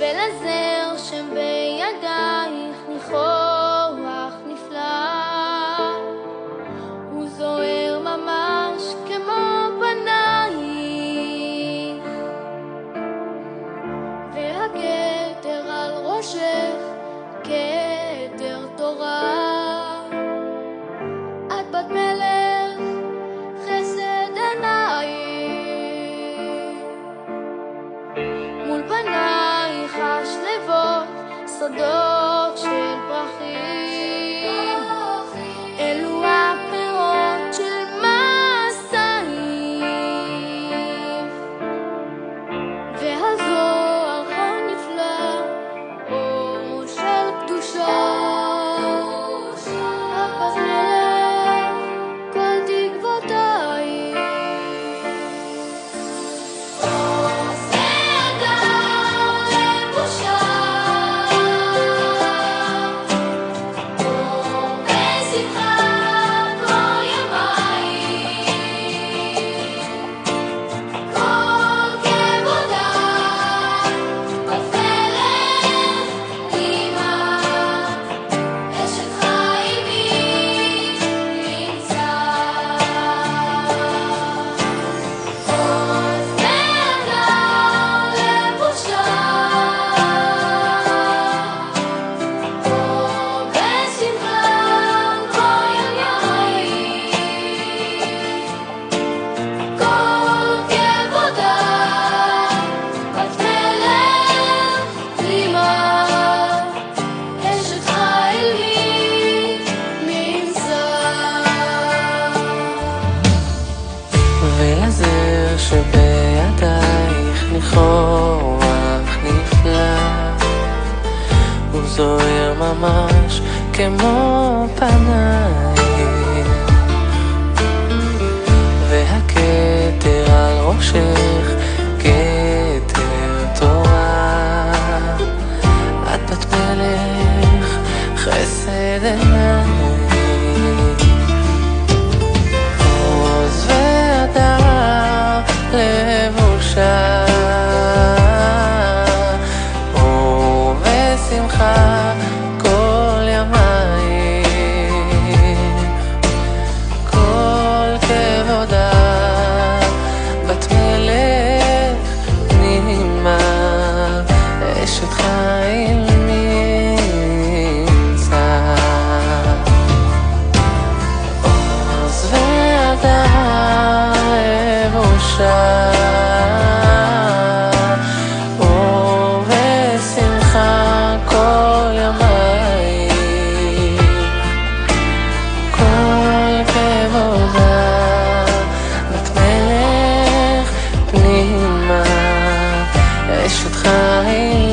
ולזר שם בידייך ניחוח נפלא, הוא זוהר ממש כמו פנייך, והכתר על ראשך כתר תורה, את בת מלך חסד עינייך, מול פנייך השלבות שדות של פרחים, אלו הפירות של מסעייך, והזוהר הנפלא אור של קדושה, את בת מלך כל תקוותייך. עוז והדר לבושה, אור ושמחה כל ימייך, כל כבודה בת מלך אימא, אשת חיל נמצא. עוז והדר לבושה, אור ושמחה כל ימייך, כל כבודה בת מלך אימא, אשת חיל נמצא. ולזר שבידייך ניחוח נפלא, הוא זוהר ממש כמו פנייך, והכתר על ראשך כתר תורה, את בת מלך חסד עינייך, עוז והדר לבושה, אור ושמחה כל ימייך, כל כבודה בת מלך פנימה, אשת חיל נמצא. עוז והדר לבושה, אור ושמחה כל ימייך, כל כבודה בת מלך פנימה, אשת חיל